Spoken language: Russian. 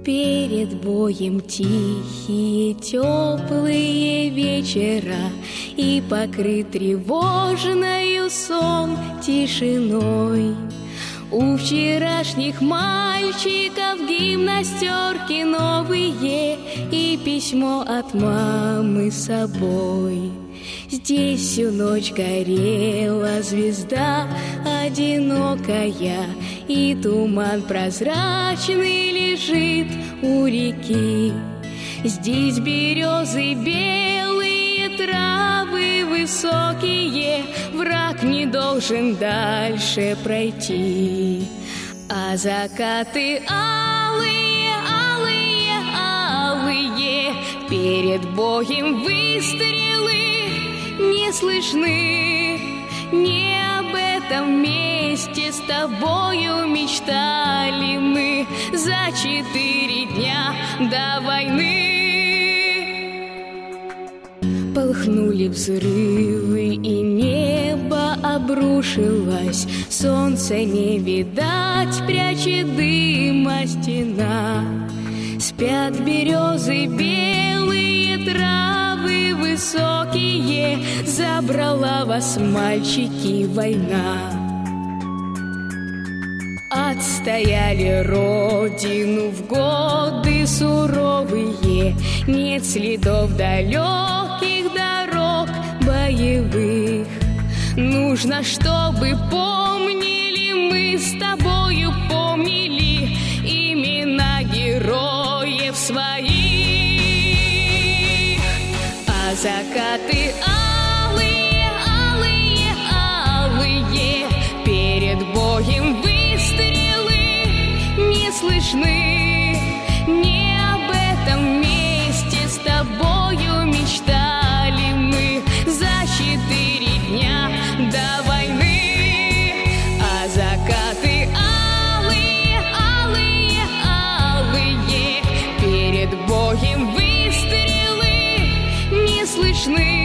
Перед боем тихие, теплые вечера, и покрыт тревожною сон тишиной. У вчерашних мальчиков гимнастерки новые и письмо от мамы с собой. Здесь всю ночь горела звезда одинокая, и туман прозрачный лежит у реки. Здесь березы белые, травы высокие, враг не должен дальше пройти. А закаты алые, алые, алые, перед боем выстрелы не слышны. Не об этом месте с тобою мечтали мы за 4 дня до войны. Полыхнули взрывы, и небо обрушилось. Солнце не видать, прячет дыма стена. Спят березы белые, травы высокие, забрала вас, мальчики, война. Отстояли родину в годы суровые, нет следов далеких дорог боевых. Нужно, чтобы помнили мы с тобою, помнили имена героев своих. А закаты алые, алые, алые, перед боем выстрелы не слышны. Не об этом месте с тобою мечтали мы за 4 дня до войны. А закаты алые, алые, алые, перед боем выстрелы не слышны.